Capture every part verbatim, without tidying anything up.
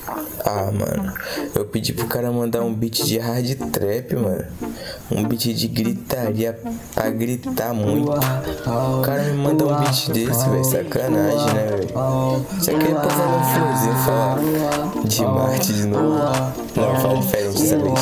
Ah, mano, eu pedi pro cara mandar um beat de hard trap, mano. Um beat de gritaria pra gritar muito. O cara me manda um beat desse, velho. Sacanagem, né, velho? Você quer ir pra fazer um flowzinho falar de Marte de novo? Não, fala diferente dessa vez.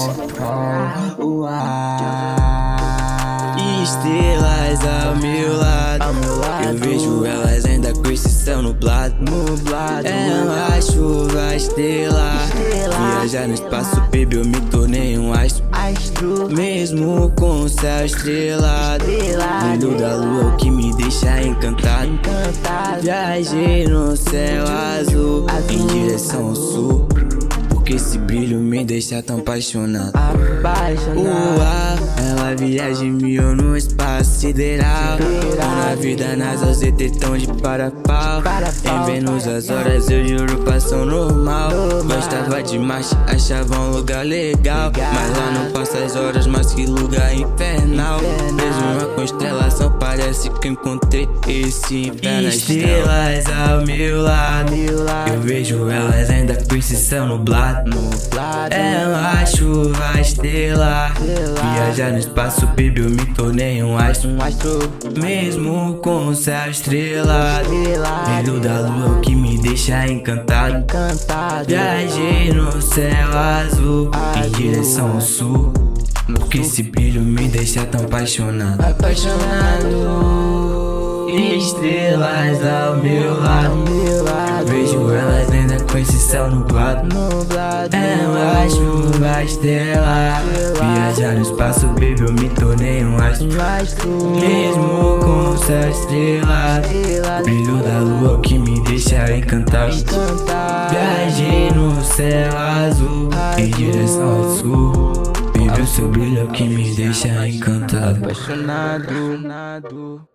Estrelas ao meu lado, eu vejo elas ainda com esse céu nublado. É uma chuva estelar, viajar no espaço, baby, eu me tornei um astro. Mesmo com o céu estrelado, brilho da lua é o que me deixa encantado. Viajei no céu azul, em direção ao sul, porque esse brilho me deixa tão apaixonado. Uau, é uma viagem mil no espaço sideral. Na vida nas Z T tão de para-pau. Em Vênus as horas eu juro passam normal. Gostava de marcha, achava um lugar legal, mas lá não passa as horas, mas que lugar infernal. Preso uma constelação, parece que encontrei esse inferno. Estrelas ao meu lado, eu vejo elas ainda com esse céu nublado. É uma chuva estelar, viajar no espaço, baby, eu me tornei um astro. Mesmo com o céu estrelado, brilho da lua é o que me deixa encantado. Viajei no céu azul, em direção ao sul, porque esse brilho me deixa tão apaixonado. Apaixonado. Estrelas ao meu lado, eu vejo elas ainda com esse céu nublado. É uma chuva estelar, viajar no espaço, baby, eu me tornei um astro. Mesmo com o céu estrelado, brilho da lua é o que me deixa encantado. Viajei no céu azul, em direção ao sul, baby, o seu brilho é o que me deixa encantado. Apaixonado.